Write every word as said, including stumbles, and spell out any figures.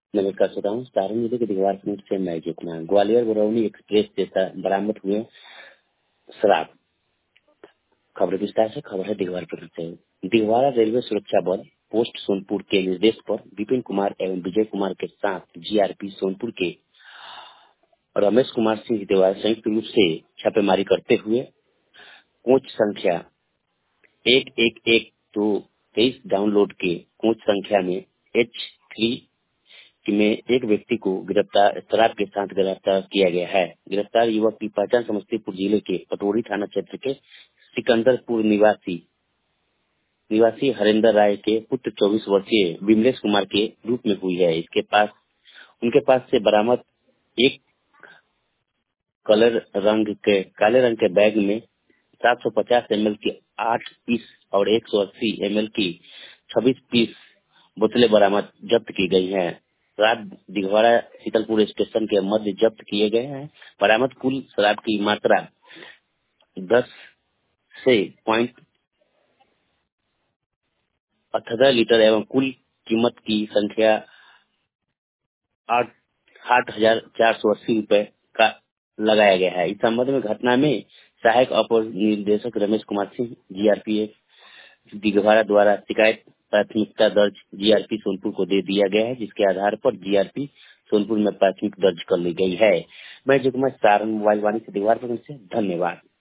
नमस्कार श्रोताओं, सारण जिले के दीवार समीप से मैं जितना ग्वालियर बरौनी एक्सप्रेस जैसा बरामद हुए शराब। खबर विस्तार से। खबर है दीवार पर से। दिघवाड़ा रेलवे सुरक्षा बल पोस्ट सोनपुर के निर्देश पर विपिन कुमार एवं विजय कुमार के साथ जीआरपी सोनपुर के रमेश कुमार सिंह देवार संयुक्त रूप से छापेमारी करते हुए कोच संख्या एक एक एक दो तेईस डाउनलोड के कोच संख्या में एच थ्री में एक व्यक्ति को गिरफ्तार शराब के साथ गिरफ्तार किया गया है। गिरफ्तार युवक की पहचान समस्तीपुर जिले के पटोरी थाना क्षेत्र के सिकंदरपुर निवासी निवासी हरेंद्र राय के पुत्र चौबीस वर्षीय विमलेश कुमार के रूप में हुई है। इसके पास उनके पास से बरामद एक कलर रंग के काले रंग के बैग में सात सौ पचास एम एल की आठ पीस और एक सौ अस्सी एम एल की छब्बीस पीस बोतलें बरामद जब्त की गई हैं। रात दिघवाड़ा शीतलपुर स्टेशन के मध्य जब्त किए गए हैं। बरामद कुल शराब की मात्रा दस से पॉइंट अठहत्तर लीटर एवं कुल कीमत की संख्या आठ आठ हजार चार सौ अस्सी रूपए का लगाया गया है। इस संबंध में घटना में सहायक अपर निदेशक रमेश कुमार सिंह जीआरपीएफ दिघवाड़ा द्वारा शिकायत प्राथमिकता दर्ज जीआरपी सोनपुर को दे दिया गया है, जिसके आधार पर जीआरपी सोनपुर में प्राथमिक दर्ज कर ली गई है। मैं जगमय सारण मोबाइल वाणी से दिघवाड़ा से धन्यवाद।